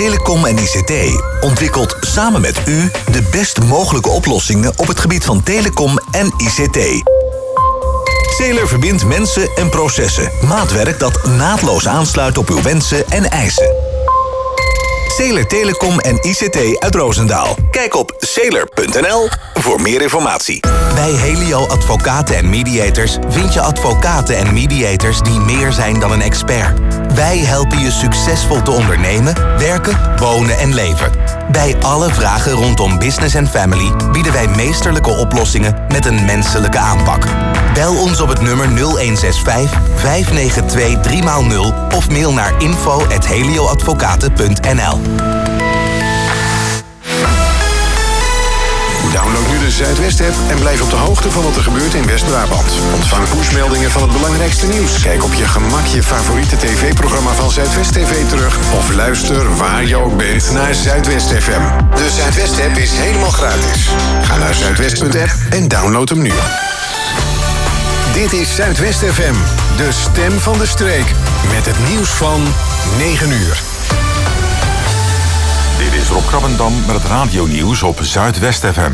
Telecom en ICT ontwikkelt samen met u de best mogelijke oplossingen op het gebied van telecom en ICT. Sailor verbindt mensen en processen. Maatwerk dat naadloos aansluit op uw wensen en eisen. Sailor Telecom en ICT uit Roosendaal. Kijk op sailor.nl voor meer informatie. Bij Helio Advocaten en Mediators vind je advocaten en mediators die meer zijn dan een expert. Wij helpen je succesvol te ondernemen, werken, wonen en leven. Bij alle vragen rondom business en family bieden wij meesterlijke oplossingen met een menselijke aanpak. Bel ons op het nummer 0165 592 3x0 of mail naar info@helioadvocaten.nl. Download nu de Zuidwest-app en blijf op de hoogte van wat er gebeurt in West-Brabant. Ontvang pushmeldingen van het belangrijkste nieuws. Kijk op je gemak je favoriete tv-programma van Zuidwest TV terug. Of luister waar je ook bent naar Zuidwest FM. De Zuidwest-app is helemaal gratis. Ga naar zuidwest.app en download hem nu. Dit is Zuidwest FM, de stem van de streek. Met het nieuws van 9 uur. Dit is Rob Krabbendam met het radionieuws op Zuidwest FM.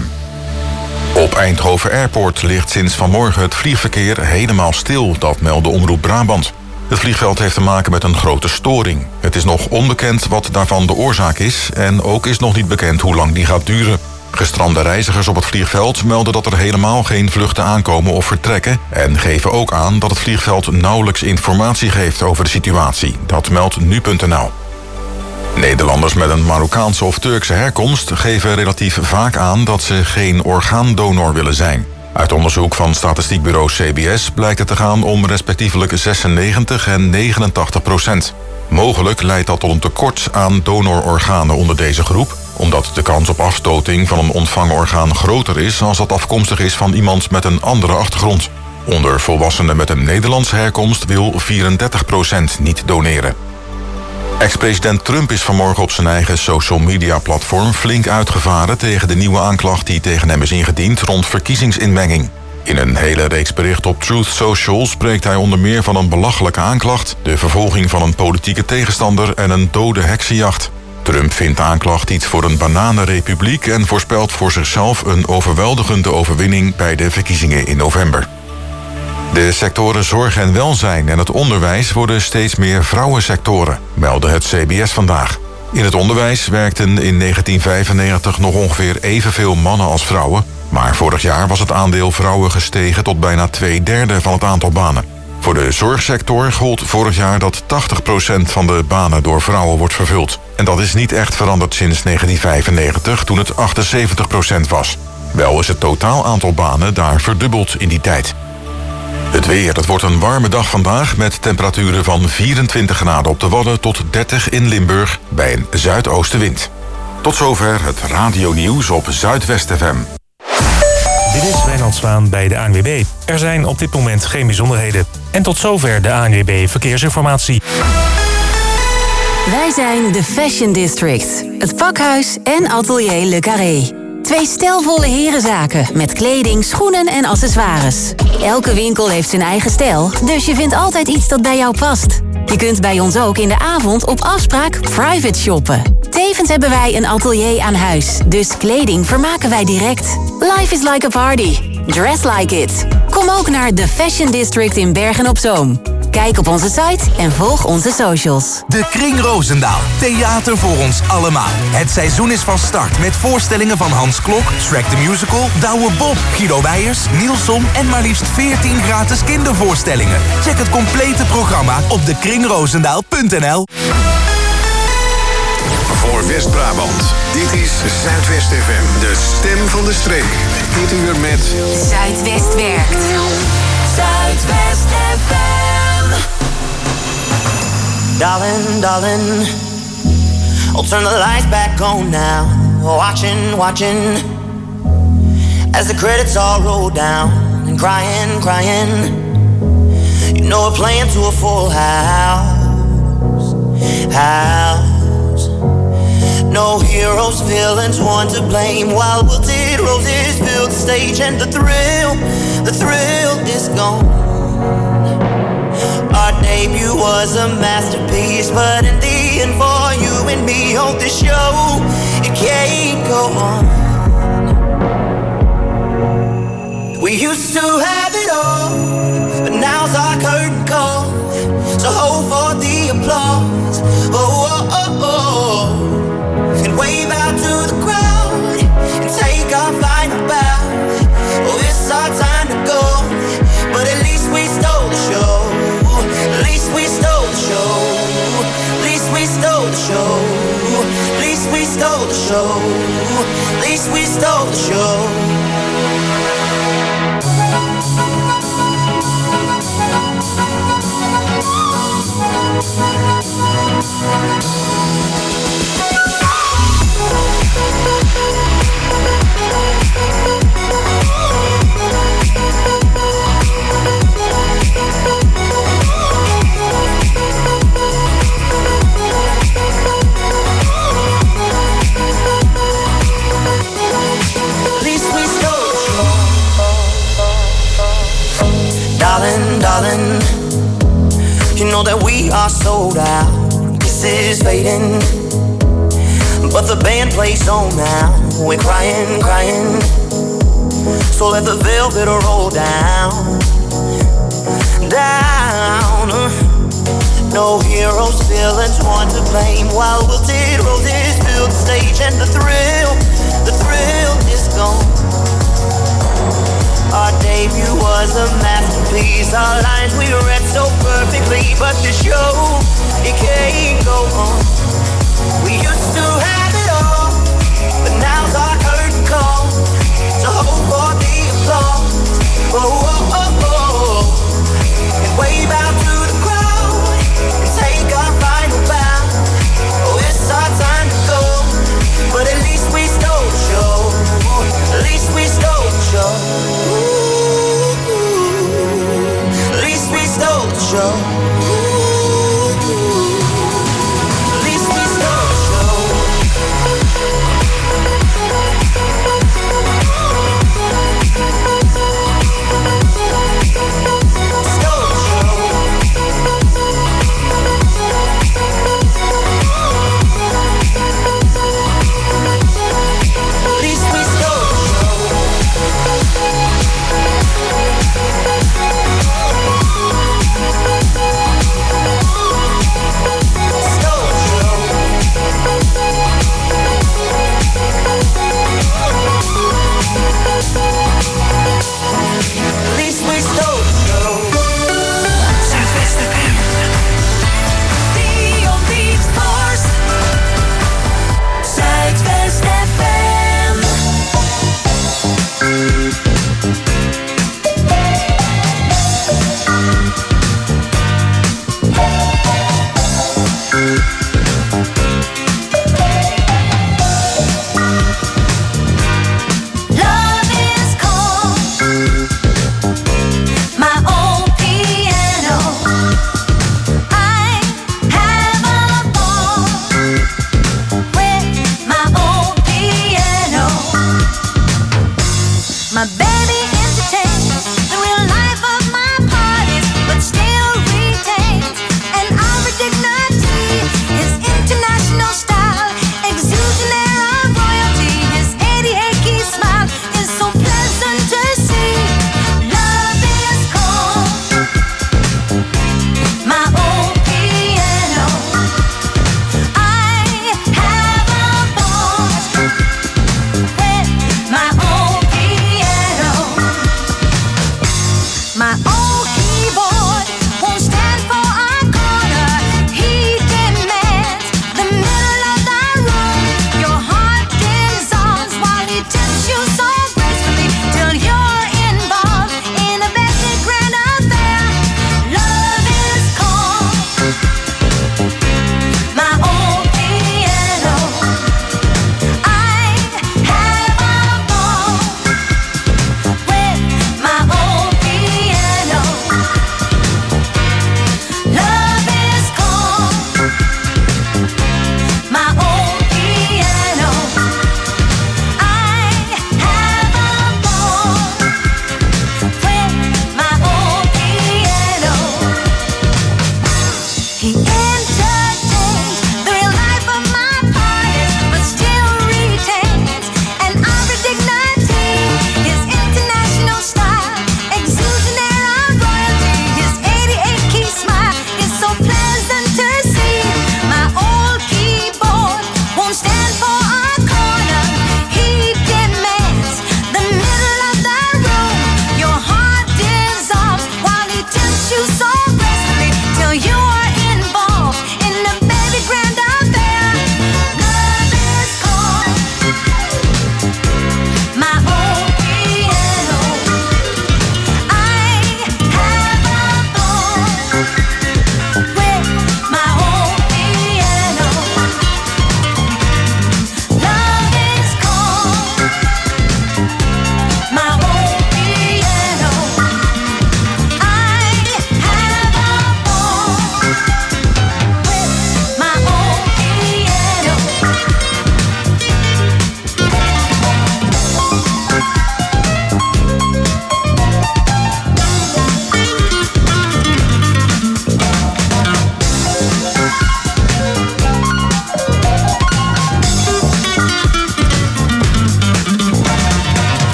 Op Eindhoven Airport ligt sinds vanmorgen het vliegverkeer helemaal stil, dat meldde Omroep Brabant. Het vliegveld heeft te maken met een grote storing. Het is nog onbekend wat daarvan de oorzaak is en ook is nog niet bekend hoe lang die gaat duren. Gestrande reizigers op het vliegveld melden dat er helemaal geen vluchten aankomen of vertrekken en geven ook aan dat het vliegveld nauwelijks informatie geeft over de situatie. Dat meldt nu.nl. Nederlanders met een Marokkaanse of Turkse herkomst geven relatief vaak aan dat ze geen orgaandonor willen zijn. Uit onderzoek van statistiekbureau CBS blijkt het te gaan om respectievelijk 96 en 89%. Mogelijk leidt dat tot een tekort aan donororganen onder deze groep, omdat de kans op afstoting van een ontvangen orgaan groter is als dat afkomstig is van iemand met een andere achtergrond. Onder volwassenen met een Nederlandse herkomst wil 34% niet doneren. Ex-president Trump is vanmorgen op zijn eigen social media platform flink uitgevaren tegen de nieuwe aanklacht die tegen hem is ingediend rond verkiezingsinmenging. In een hele reeks berichten op Truth Social spreekt hij onder meer van een belachelijke aanklacht, de vervolging van een politieke tegenstander en een dode heksenjacht. Trump vindt de aanklacht iets voor een bananenrepubliek en voorspelt voor zichzelf een overweldigende overwinning bij de verkiezingen in november. De sectoren zorg en welzijn en het onderwijs worden steeds meer vrouwensectoren, meldde het CBS vandaag. In het onderwijs werkten in 1995 nog ongeveer evenveel mannen als vrouwen, maar vorig jaar was het aandeel vrouwen gestegen tot bijna 2/3 van het aantal banen. Voor de zorgsector gold vorig jaar dat 80% van de banen door vrouwen wordt vervuld. En dat is niet echt veranderd sinds 1995, toen het 78% was. Wel is het totaal aantal banen daar verdubbeld in die tijd. Het weer. Het wordt een warme dag vandaag met temperaturen van 24 graden op de Wadden tot 30 in Limburg bij een zuidoostenwind. Tot zover het radionieuws op Zuidwest FM. Dit is Wijnald Zwaan bij de ANWB. Er zijn op dit moment geen bijzonderheden. En tot zover de ANWB Verkeersinformatie. Wij zijn de Fashion District. Het pakhuis en atelier Le Carré. 2 stijlvolle herenzaken met kleding, schoenen en accessoires. Elke winkel heeft zijn eigen stijl, dus je vindt altijd iets dat bij jou past. Je kunt bij ons ook in de avond op afspraak private shoppen. Tevens hebben wij een atelier aan huis, dus kleding vermaken wij direct. Life is like a party. Dress like it. Kom ook naar The Fashion District in Bergen-op-Zoom. Kijk op onze site en volg onze socials. De Kring Roosendaal. Theater voor ons allemaal. Het seizoen is van start met voorstellingen van Hans Klok, Shrek the Musical, Douwe Bob, Guido Weijers, Nielson en maar liefst 14 gratis kindervoorstellingen. Check het complete programma op dekringroosendaal.nl. Voor West-Brabant. Dit is Zuidwest FM, de stem van de streek. Dit uur met Zuidwest werkt. Zuidwest FM. Darling, darling, I'll turn the lights back on now. Watching as the credits all roll down and crying. You know we're playing to a full house. No heroes, villains, one to blame. While wilted roses fill the stage and the thrill is gone. Our debut was a masterpiece, but in the end for you and me on this show. It can't go on. We used to have it all, but now's our curtain call. So hold for the applause. Oh, oh, oh, oh. And wave out to the crowd and take our final bow. Oh, it's our time to go, but at least we stole the show. At least we stole the show. At least we stole the show. At least we stole the show. At least we stole the show. Darling, you know that we are sold out. This is fading, but the band plays on now. We're crying, crying. So let the velvet roll down, down. No heroes, villains, one to blame. While wilted roses fill the stage, and the thrill is gone. Our debut was a masterpiece. Our lines we read so perfectly, but the show, it can't go on. We used to have it all, but now's our curtain call. So hold for the applause. Oh, oh, oh, oh. And wave out to the crowd and take our final bow. Oh, it's our time to go, but at least we stole the show. At least we stole the show. At least we stole the show. At least we stole the show.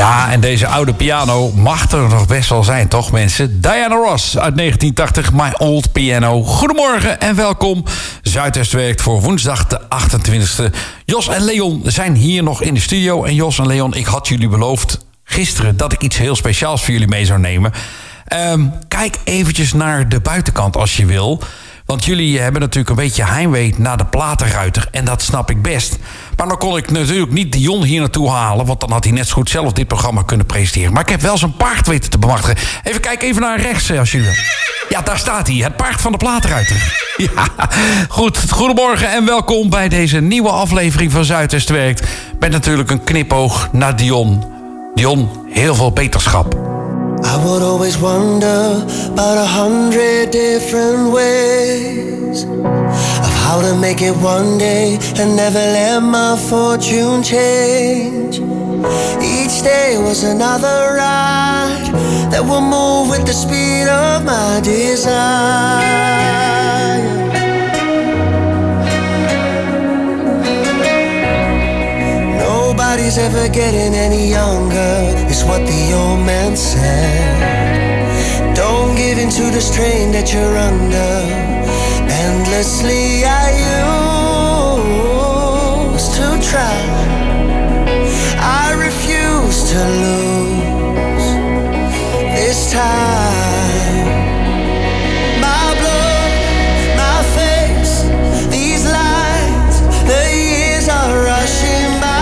Ja, en deze oude piano mag er nog best wel zijn, toch mensen? Diana Ross uit 1980, My Old Piano. Goedemorgen en welkom. Zuidwest werkt voor woensdag de 28e. Jos en Leon zijn hier nog in de studio. En Jos en Leon, ik had jullie beloofd gisteren dat ik iets heel speciaals voor jullie mee zou nemen. Kijk eventjes naar de buitenkant als je wil. Want jullie hebben natuurlijk een beetje heimwee naar de platenruiter. En dat snap ik best. Maar dan kon ik natuurlijk niet Dion hier naartoe halen. Want dan had hij net zo goed zelf dit programma kunnen presenteren. Maar ik heb wel zijn paard weten te bemachtigen. Even kijken, even naar rechts als jullie. Ja, daar staat hij. Het paard van de platenruiter. Ja, goed. Goedemorgen en welkom bij deze nieuwe aflevering van Zuidwest Werkt. Met natuurlijk een knipoog naar Dion. Dion, heel veel beterschap. I would always wonder about 100 different ways of how to make it one day and never let my fortune change. Each day was another ride that will move with the speed of my desire. Nobody's ever getting any younger, is what the old man said. Don't give in to the strain that you're under. Endlessly I used to try. I refuse to lose this time. My blood, my face, these lines, the years are rushing by.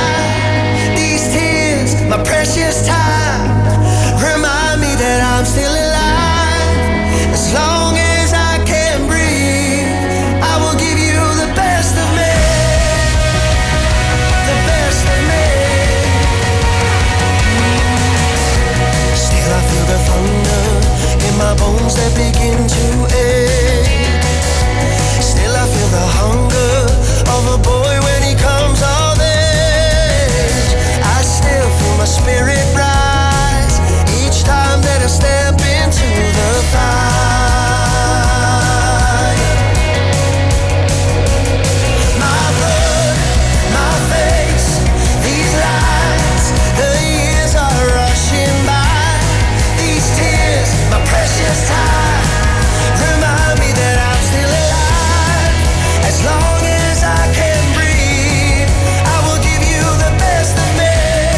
My precious time, remind me that I'm still alive. As long as I can breathe, I will give you the best of me. The best of me. Still I feel the thunder in my bones that begin to ache. Still I feel the hunger of a boy when he comes of age. I still feel my spirit rise each time that I step into the fire. My blood, my face, these lines, the years are rushing by. These tears, my precious time, remind me that I'm still alive. As long as I can breathe, I will give you the best of me.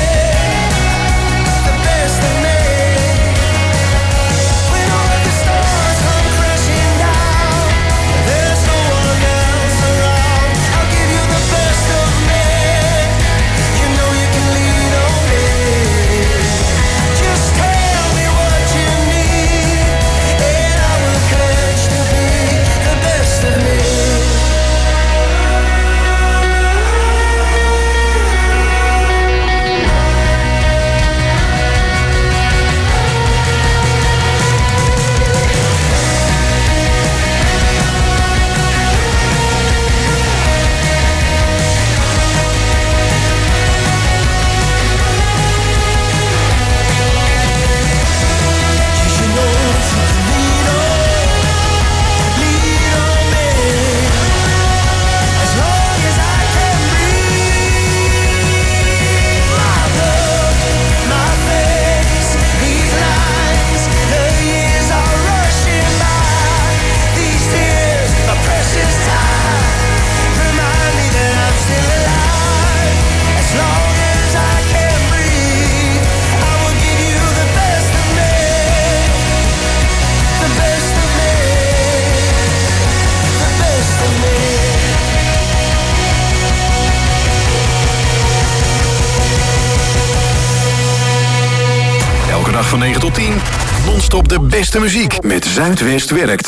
Van 9 tot 10, non-stop de beste muziek met Zuidwest Werkt.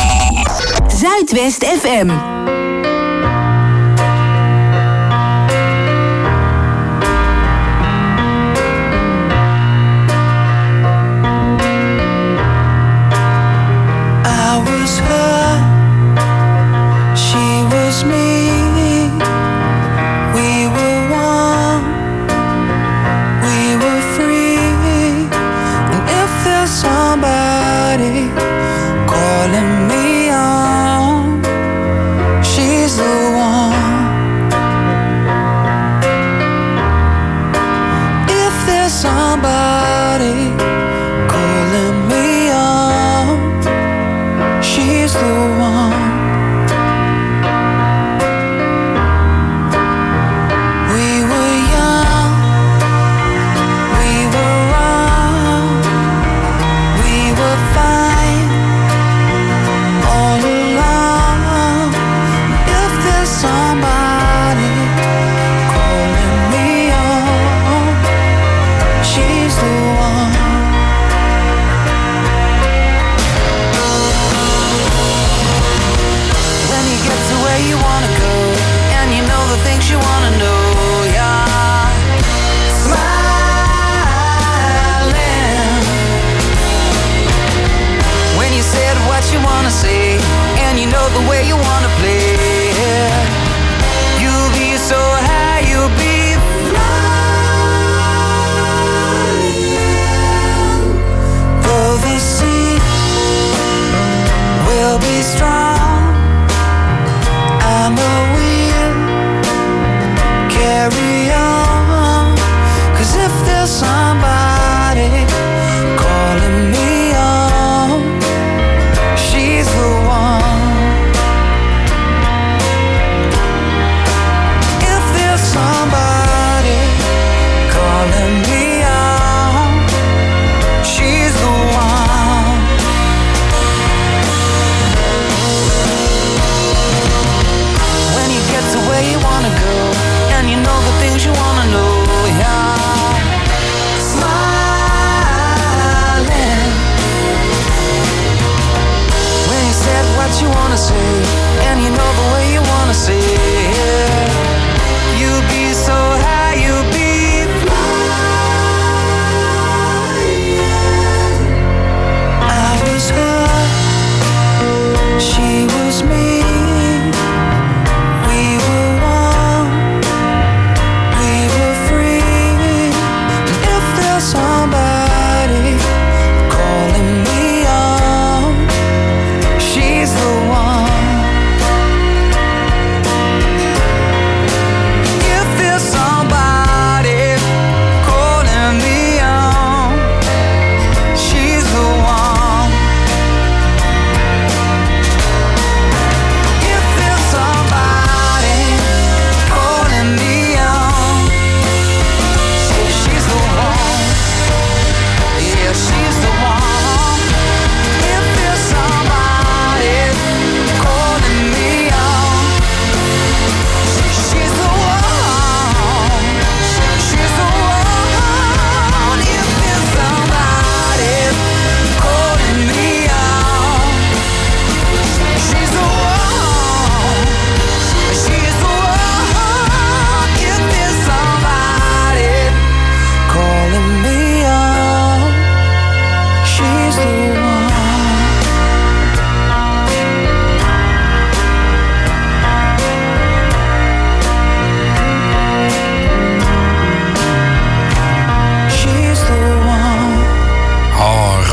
Zuidwest FM. Calling me on, she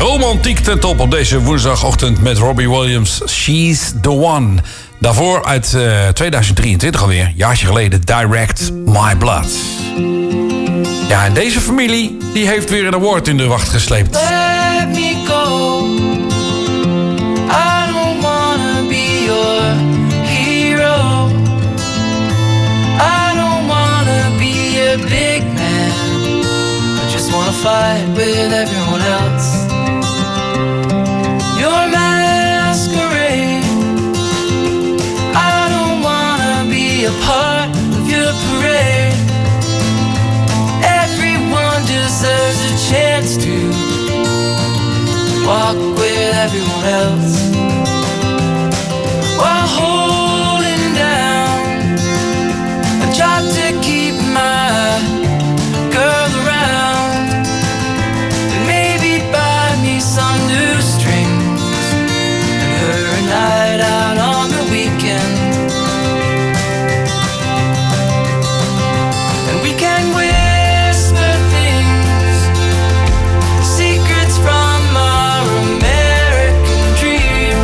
romantiek ten top op deze woensdagochtend met Robbie Williams. She's the one. Daarvoor uit 2023 alweer, een jaartje geleden, Direct My Blood. Ja, en deze familie die heeft weer een award in de wacht gesleept. Let me go. I don't wanna be your hero. I don't wanna be a big man. I just wanna fight with everyone else. Your masquerade. I don't wanna be a part of your parade. Everyone deserves a chance to walk with everyone else while holding down a job to keep my girl around and maybe buy me some new strings and her a night out on the weekend, and we can whisper things, secrets from our American dream.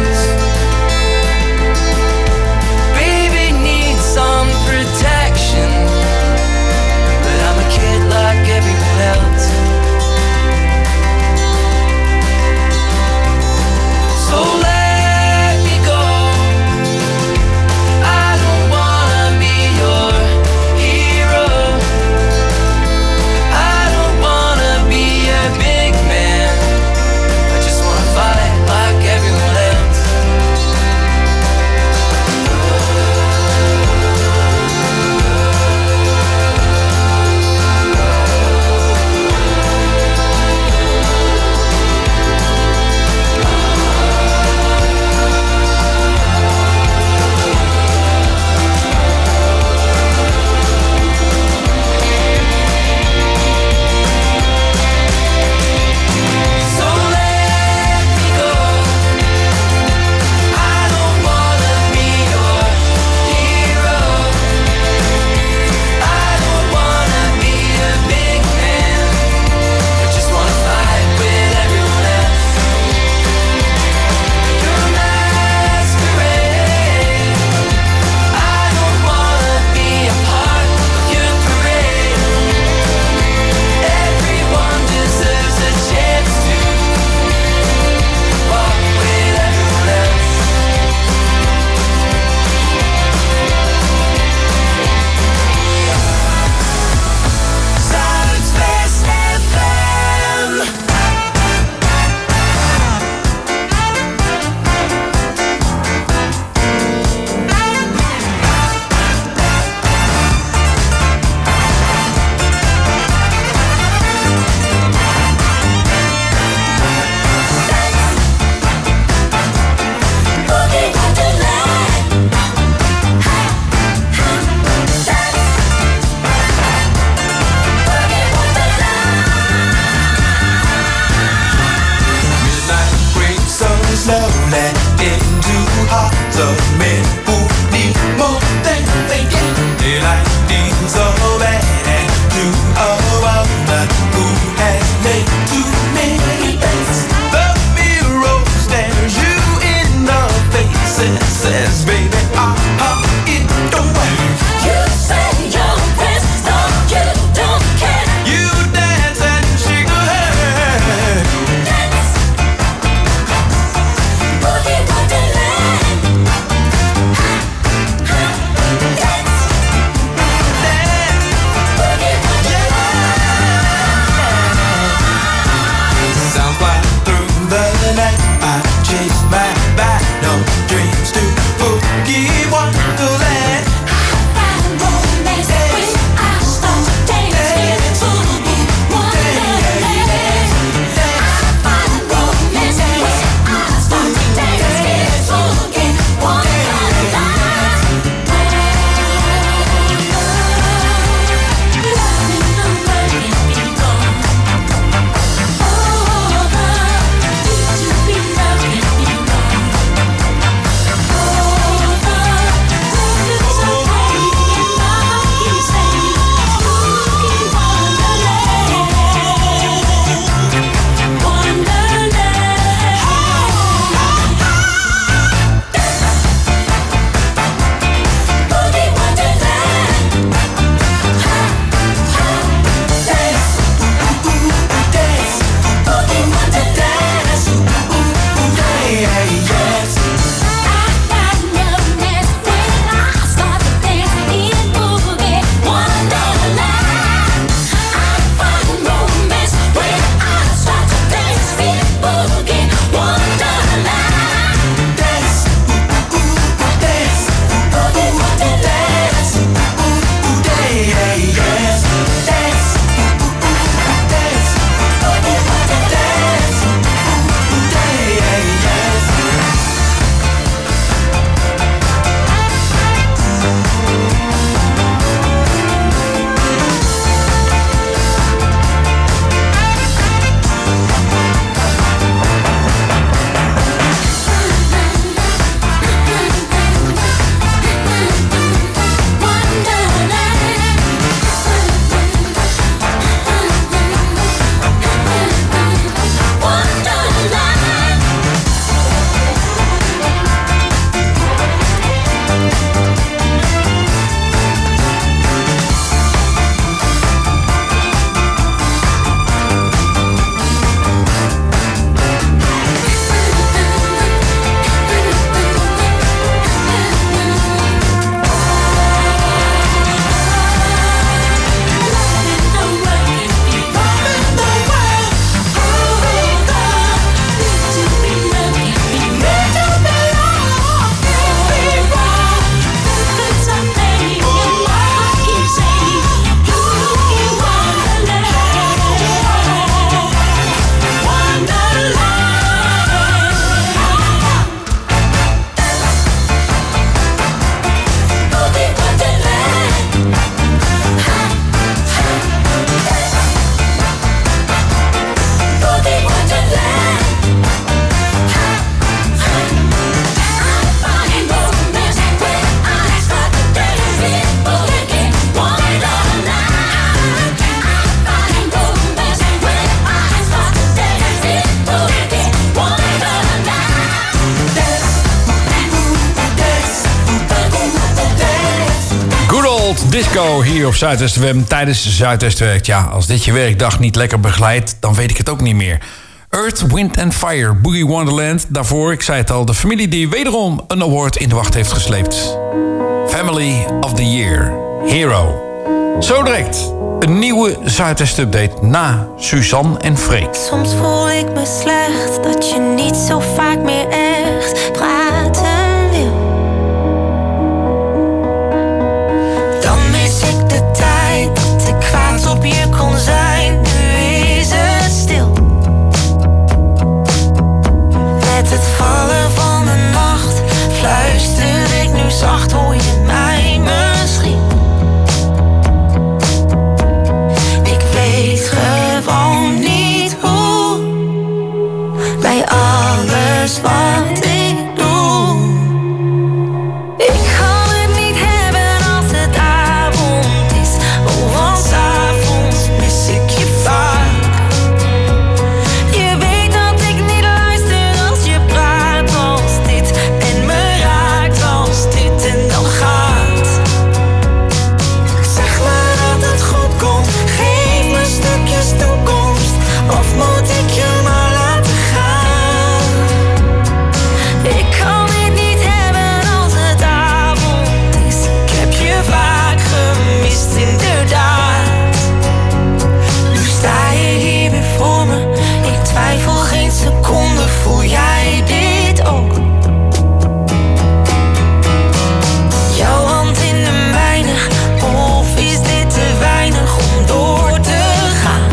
Disco hier op Zuidwest FM tijdens Zuidwest Werkt. Ja, als dit je werkdag niet lekker begeleidt, dan weet ik het ook niet meer. Earth, Wind and Fire, Boogie Wonderland. Daarvoor, ik zei het al, de familie die wederom een award in de wacht heeft gesleept. Family of the Year, Hero. Zo direct, een nieuwe Zuidwest Update na Suzanne en Freek. Soms voel ik me slecht dat je niet zo vaak meer echt praten wil. Dan mis ik de tijd dat ik kwaad op je kon zijn. Nu is het stil. Met het vallen van de nacht fluister ik nu zacht, hoor je mij misschien? Ik weet gewoon niet hoe, bij alles wat ik doe. Ik kan het niet hebben als het avond is, oh, want 's avonds mis ik je vaak. Je weet dat ik niet luister als je praat als dit en me raakt als dit en dan gaat. Zeg maar dat het goed komt, geef me stukjes toekomst, of moet ik je maar laten gaan? Ik kan het niet hebben als het avond is, ik heb je vaak gemist inderdaad. Nu sta je hier weer voor me, ik twijfel geen seconde, voel jij dit ook? Jouw hand in de mijne, of is dit te weinig om door te gaan?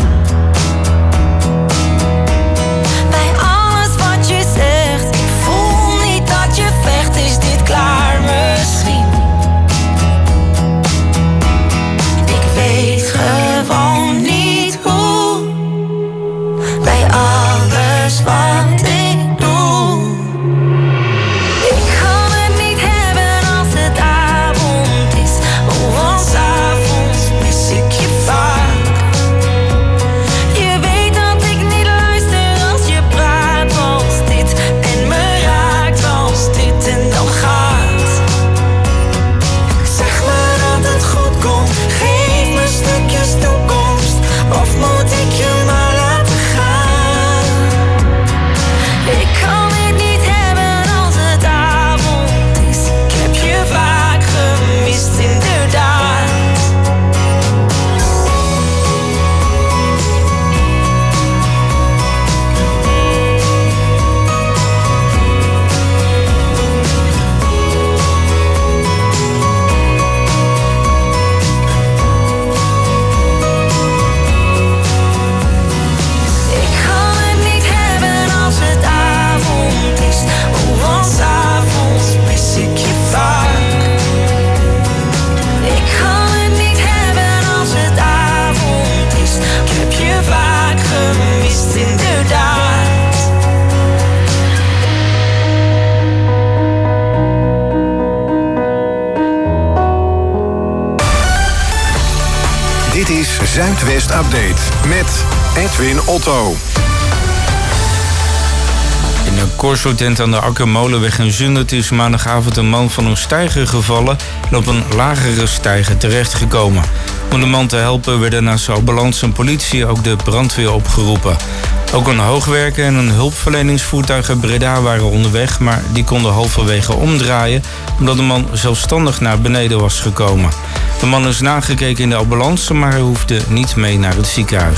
Bij alles wat je zegt, ik voel niet dat je vecht, is dit klaar misschien? Ik weet gewoon niet hoe, bij alles wat ik doe. Ik kan het niet hebben als het avond is, oh, want 's avonds mis ik je vaak. Je weet dat ik niet luister als je praat als dit en me raakt als dit en dan gaat. Zeg maar dat het goed komt, geef me stukjes toekomst, of moet ik je maar laten gaan? Ik kan het niet hebben als het avond is, ik heb je vaak gemist inderdaad. Ik kan het niet hebben als het avond is, oh, want 's avonds mis ik je vaak. Ik kan het niet hebben als het avond is, ik heb je vaak gemist inderdaad. Dit is Zuidwest Update met Edwin Otto. In een Corso-tent aan de Akkermolenweg in Zundert is maandagavond een man van een steiger gevallen en op een lagere steiger terechtgekomen. Om de man te helpen werden naast de ambulance en politie ook de brandweer opgeroepen. Ook een hoogwerker en een hulpverleningsvoertuig uit Breda waren onderweg, maar die konden halverwege omdraaien omdat de man zelfstandig naar beneden was gekomen. De man is nagekeken in de ambulance, maar hij hoefde niet mee naar het ziekenhuis.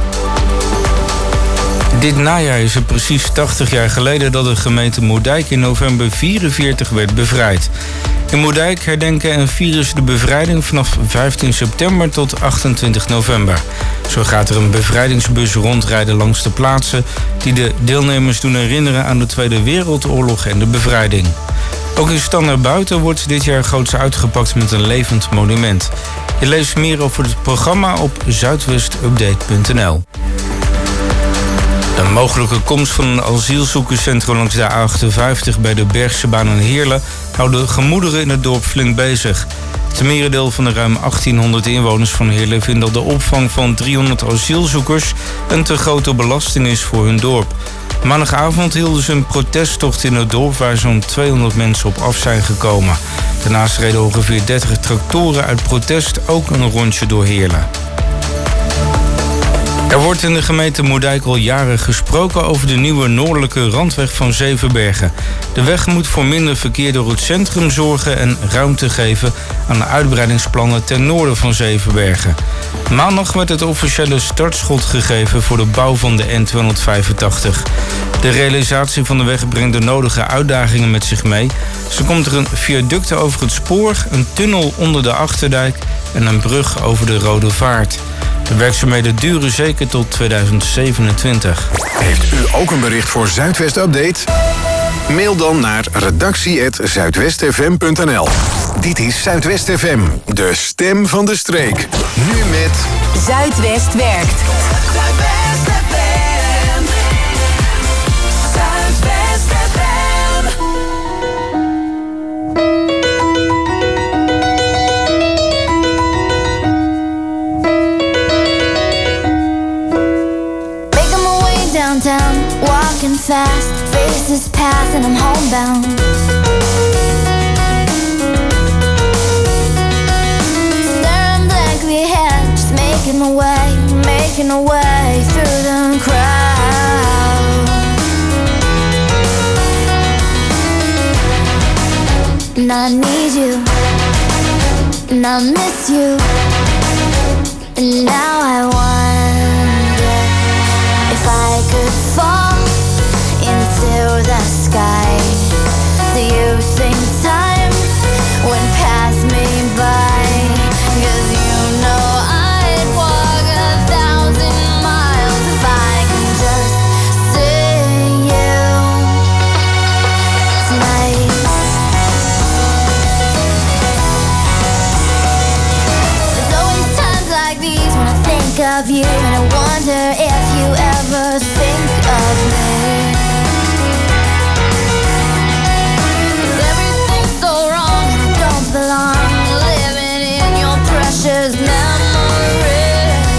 Dit najaar is het precies 80 jaar geleden dat de gemeente Moerdijk in november 1944 werd bevrijd. In Moerdijk herdenken en vieren ze de bevrijding vanaf 15 september tot 28 november. Zo gaat er een bevrijdingsbus rondrijden langs de plaatsen die de deelnemers doen herinneren aan de Tweede Wereldoorlog en de bevrijding. Ook in Standaard Buiten wordt dit jaar groots uitgepakt met een levend monument. Je leest meer over het programma op zuidwestupdate.nl. Een mogelijke komst van een asielzoekerscentrum langs de A58 bij de Bergsebaan in Heerlen houdt de gemoederen in het dorp flink bezig. Het Het merendeel van de ruim 1800 inwoners van Heerlen vindt dat de opvang van 300 asielzoekers een te grote belasting is voor hun dorp. Maandagavond hielden ze een protesttocht in het dorp waar zo'n 200 mensen op af zijn gekomen. Daarnaast reden ongeveer 30 tractoren uit protest ook een rondje door Heerlen. Er wordt in de gemeente Moerdijk al jaren gesproken over de nieuwe noordelijke randweg van Zevenbergen. De weg moet voor minder verkeer door het centrum zorgen en ruimte geven aan de uitbreidingsplannen ten noorden van Zevenbergen. Maandag werd het officiële startschot gegeven voor de bouw van de N285. De realisatie van de weg brengt de nodige uitdagingen met zich mee. Zo komt er een viaduct over het spoor, een tunnel onder de Achterdijk en een brug over de Rode Vaart. De werkzaamheden duren zeker tot 2027. Heeft u ook een bericht voor Zuidwest Update? Mail dan naar redactie@zuidwestfm.nl. Dit is Zuidwest FM, de stem van de streek. Nu met Zuidwest werkt. Zuidwest FM. Zuidwest FM. Making my way downtown, walking fast, faces pass and I'm homebound. Staring blankly ahead, just making my way through the crowd. And I need you, and I miss you, and now I wonder if I could fall into the sky. Do you think time would pass me by? 'Cause you know I'd walk 1,000 miles if I could just see you tonight. There's always times like these when I think of you, and I wonder if you ever think of me. 'Cause everything's so wrong and I don't belong, living in your precious memory.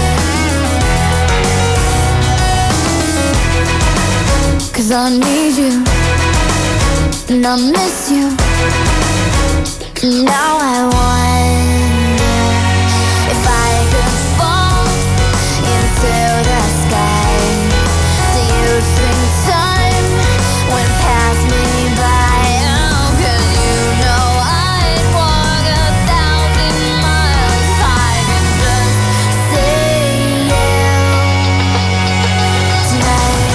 'Cause I need you, and I miss you, and now I wonder if I could fall into the sky. Do you think time would pass me by? Oh, 'cause you know I'd walk 1,000 miles if I could just see you tonight.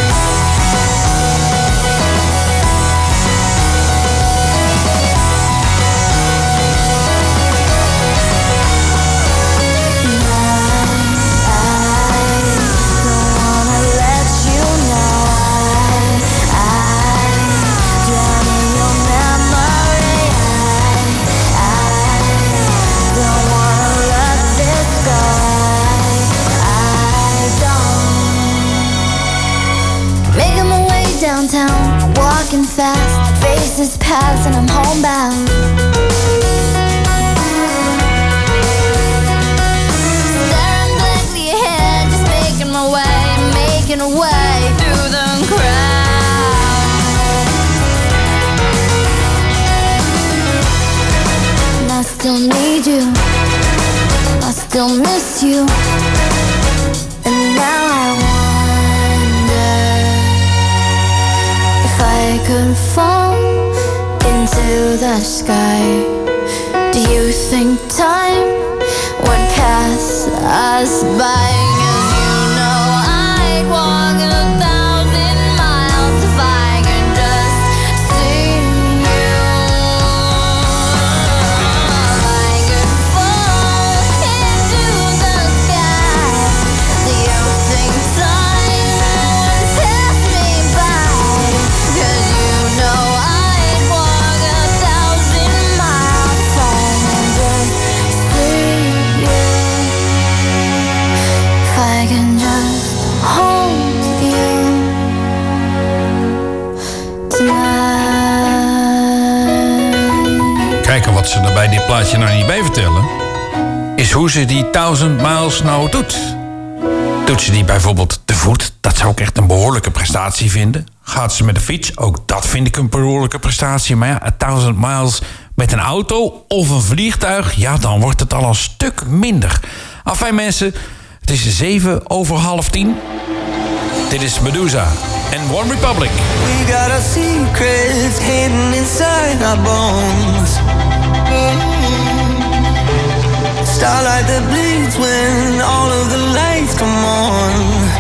Making my way downtown, walking fast, faces pass and I'm homebound. Staring blankly ahead, just making my way through the crowd. And I still need you, I still miss you, and now I wonder if I could fall into the sky. Do you think time would pass us by? 'Cause you know I'd walk 1,000 miles if I could just see you. I could fall into the sky. Do you think time would pass me by? 'Cause you know I'd walk 1,000 miles if I could just see you. If wat ze er bij dit plaatje nou niet bij vertellen, is hoe ze die 1000 miles nou doet. Doet ze die bijvoorbeeld te voet? Dat zou ik echt een behoorlijke prestatie vinden. Gaat ze met de fiets? Ook dat vind ik een behoorlijke prestatie. Maar ja, 1000 miles met een auto of een vliegtuig, ja, dan wordt het al een stuk minder. Afijn mensen, het is 9:07. Dit is Medusa en One Republic. We got our secrets hidden inside our bones. Starlight that bleeds when all of the lights come on.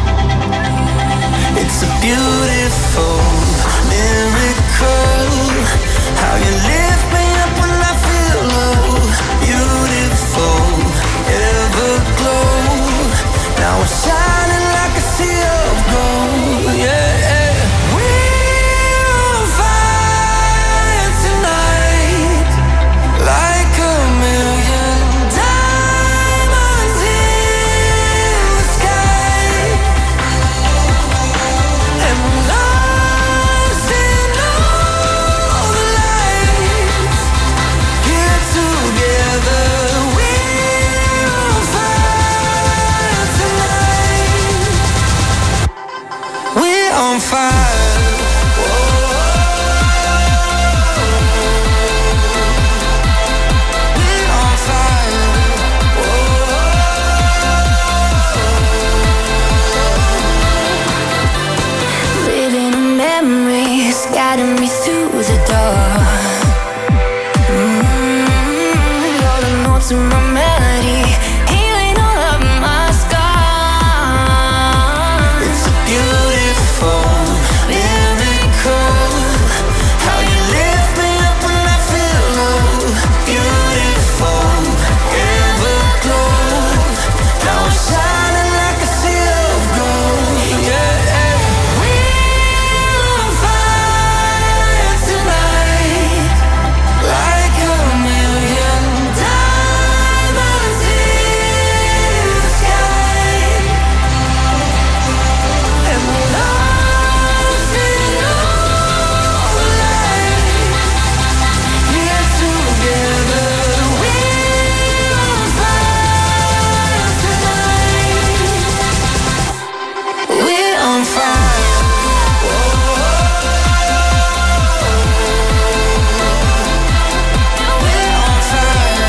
It's a beautiful miracle. How you lift me up when I feel low. Beautiful, everglow. Now we're shining like a sea of gold. Yeah. On fire. We're on fire. Living in memories, guiding me through the dark. All the notes in my melody, healing all of my scars. It's a beautiful miracle. How you lift me up when I feel low. Beautiful, everglow. Now I'm shining like a sea of gold. Yeah, we're on fire tonight, like a million diamonds in the sky. And we're lost in all the light. Here together, we're on fire tonight. We're on fire. We're on fire.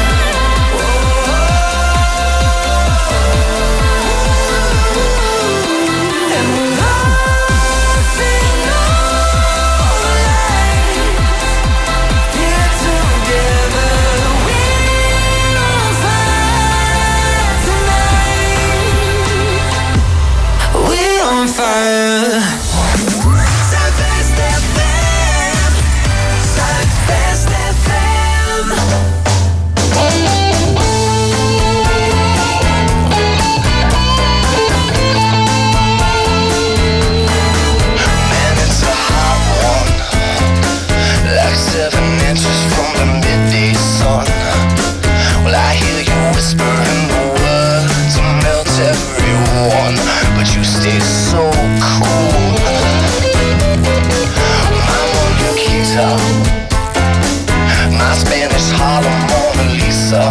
And we're lost in all the light. Here together, we're on fire tonight. We're on fire. Southwest FM. Southwest FM. Man, it's a hot one, like 7 inches from the midday sun. Well, I hear you whispering the words to melt everyone, but you stay so cool. My Monica, my Spanish Harlem Mona Lisa.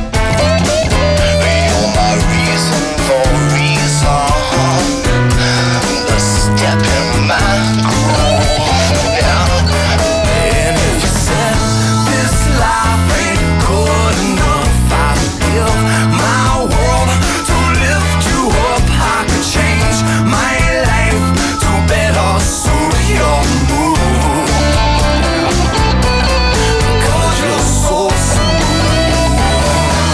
You're my reason for reason, the step in my groove. And if you said this life ain't good enough, I'd give my world to lift you up. I could change my life to better suit your mood. Because you're so smooth.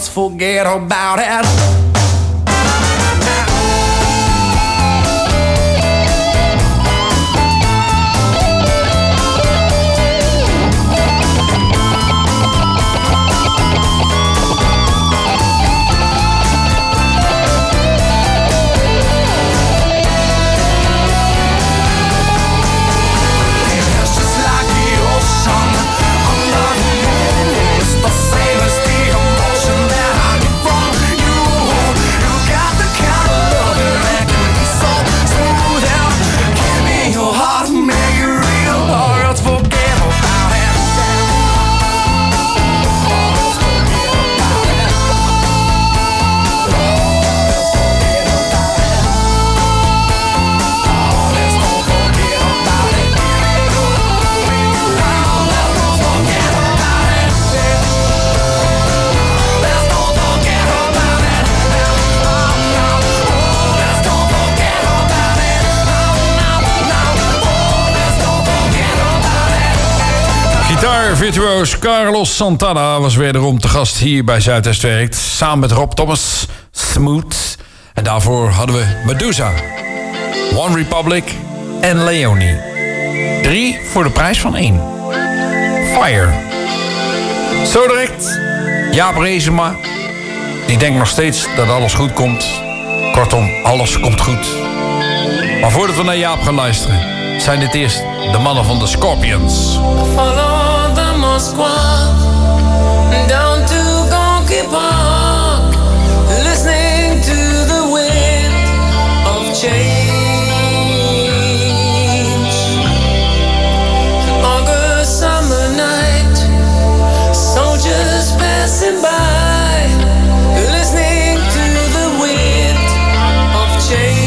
let's forget about it. Virtuoos Carlos Santana was wederom te gast hier bij Zuidwest Werkt. Samen met Rob Thomas, Smooth. En daarvoor hadden we Medusa, One Republic en Leonie. 3 voor de prijs van 1. Fire. Zo direct Jaap Reesema. Die denkt nog steeds dat alles goed komt. Kortom, alles komt goed. Maar voordat we naar Jaap gaan luisteren, zijn dit eerst de mannen van de Scorpions. Moskwa, down to Gonky Park, listening to the wind of change. An August summer night, soldiers passing by, listening to the wind of change.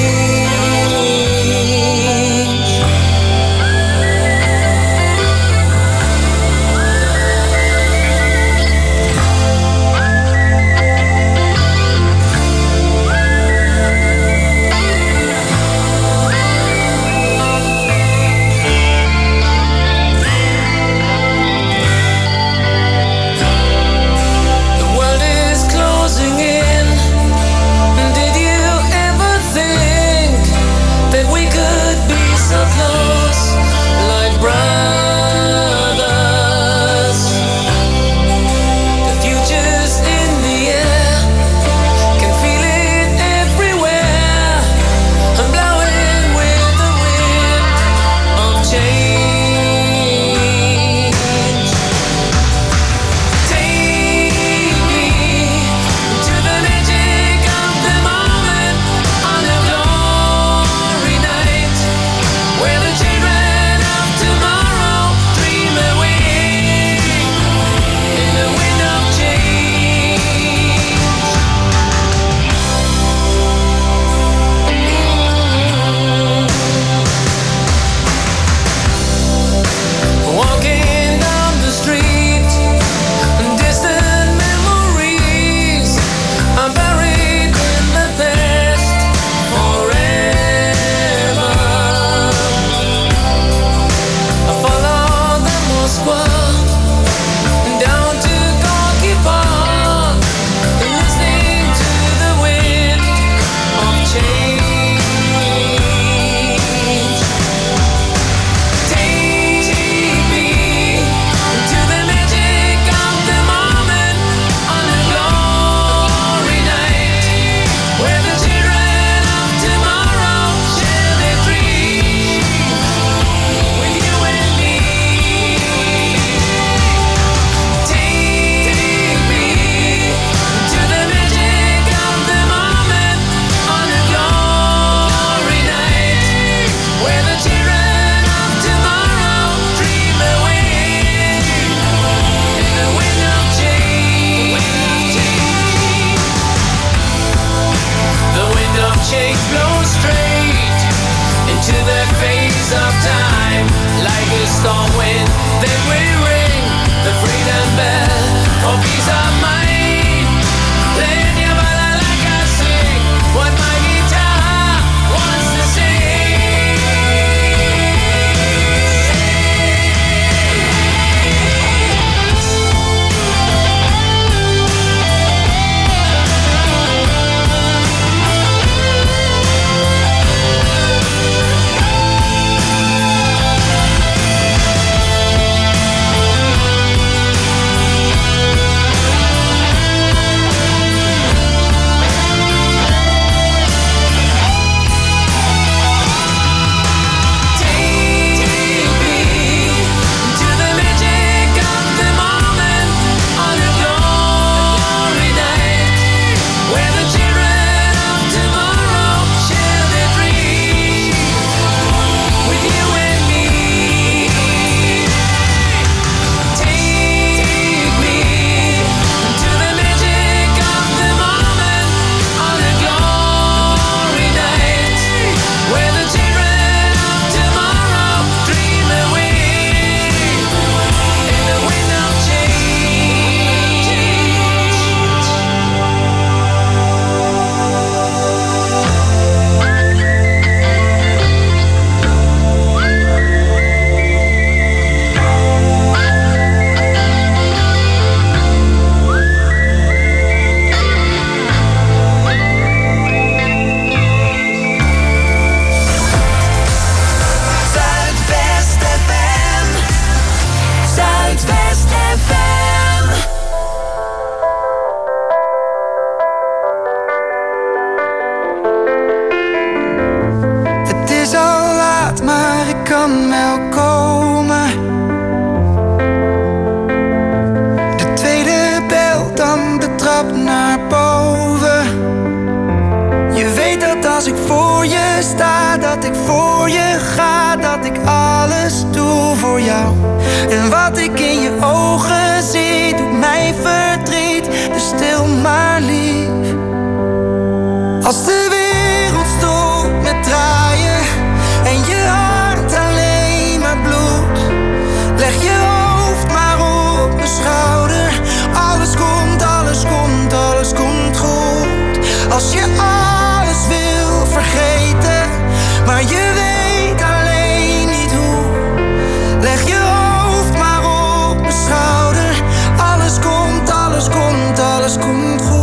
voor jou. En wat ik in je ogen zie, doet mij verdriet. Dus stil maar lief. Als de wereld stopt met draaien en je hart alleen maar bloedt, leg je hoofd maar op mijn schouder. Alles komt, alles komt, alles komt goed. Als je alles wil vergeten, maar je weet alleen niet hoe, leg je hoofd maar op mijn schouder. Alles komt, alles komt, alles komt goed.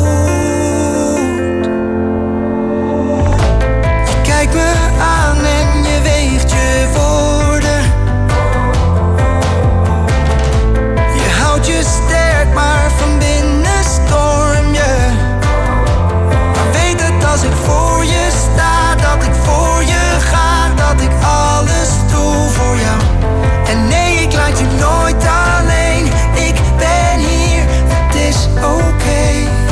Je kijkt me aan en je weegt je woorden. Je houdt je sterk, maar van binnen storm je. Maar weet dat als ik voor je sta, dat ik voor je ga, dat ik alles doe voor jou. En nee, ik laat je nooit alleen. Ik ben hier, het is oké.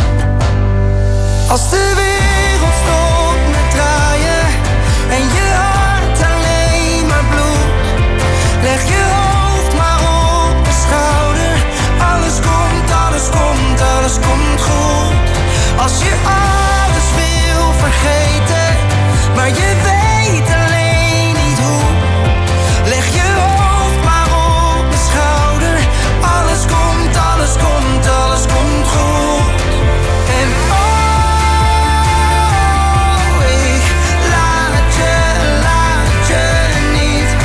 Als de wereld stopt met draaien en je hart alleen maar bloedt, leg je hoofd maar op mijn schouder. Alles komt, alles komt, alles komt goed. Als je alles wil vergeten, maar je weet alleen niet hoe, leg je hoofd maar op mijn schouder. Alles komt, alles komt, alles komt goed. En oh, ik laat je niet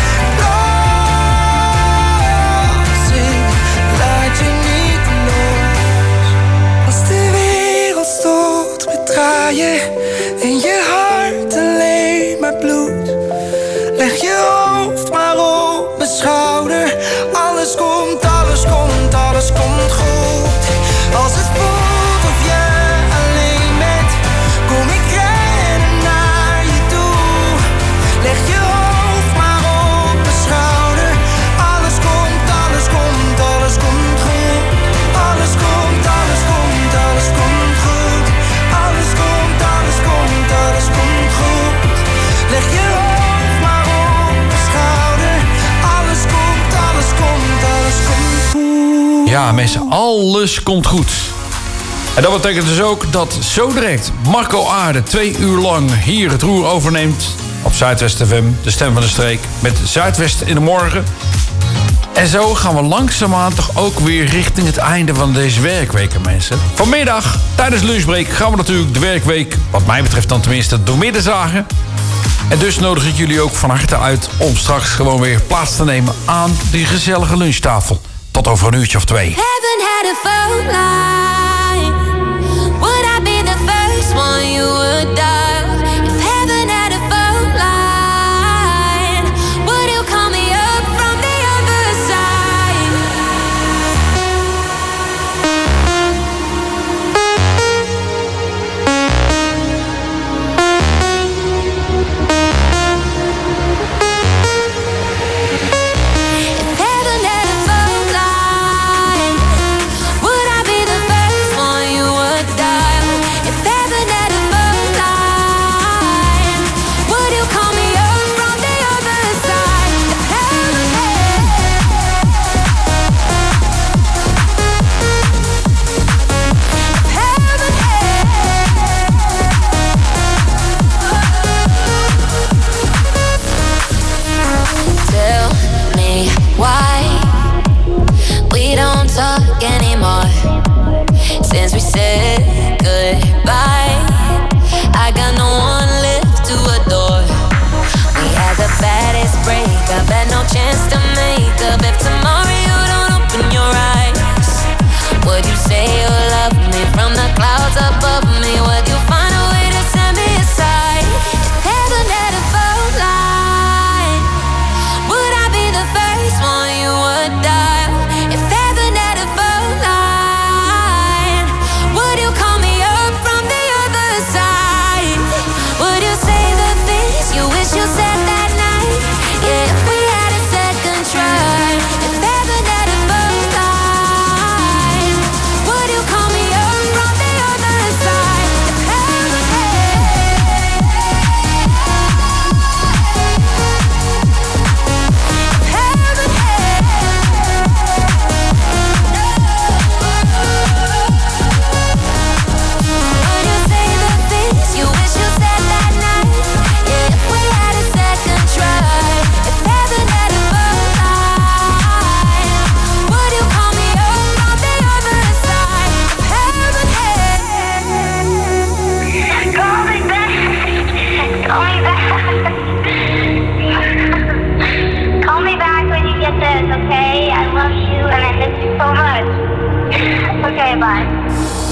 los. Ik laat je niet los. Als de wereld stopt met draaien en je hart alleen maar bloedt, leg je hoofd maar op mijn schouder. Alles komt, alles komt, alles komt goed. Als het voelt of je alleen bent, kom ik rennen naar je toe. Leg je hoofd maar op mijn schouder. Alles komt, alles komt, alles komt goed. Alles komt, alles komt, alles komt goed. Alles komt, alles komt, alles komt goed. Leg je hoofd maar op mijn schouder. Alles komt, alles komt, alles komt goed. Ja, mensen, alles komt goed. En dat betekent dus ook dat zo direct Marco Aarde 2 uur lang hier het roer overneemt op Zuidwest FM, de stem van de streek, met Zuidwest in de morgen. En zo gaan we langzaamaan toch ook weer richting het einde van deze werkweek, mensen. Vanmiddag, tijdens lunchbreak, gaan we natuurlijk de werkweek, wat mij betreft dan tenminste, doormidden zagen. En dus nodig ik jullie ook van harte uit om straks gewoon weer plaats te nemen aan die gezellige lunchtafel. Tot over een uurtje of 2. Haven't had a phone line. Would I be the first one you would dial? If heaven had a phone line, would you call me up from the other side? If heaven had a phone line, would I be the bye.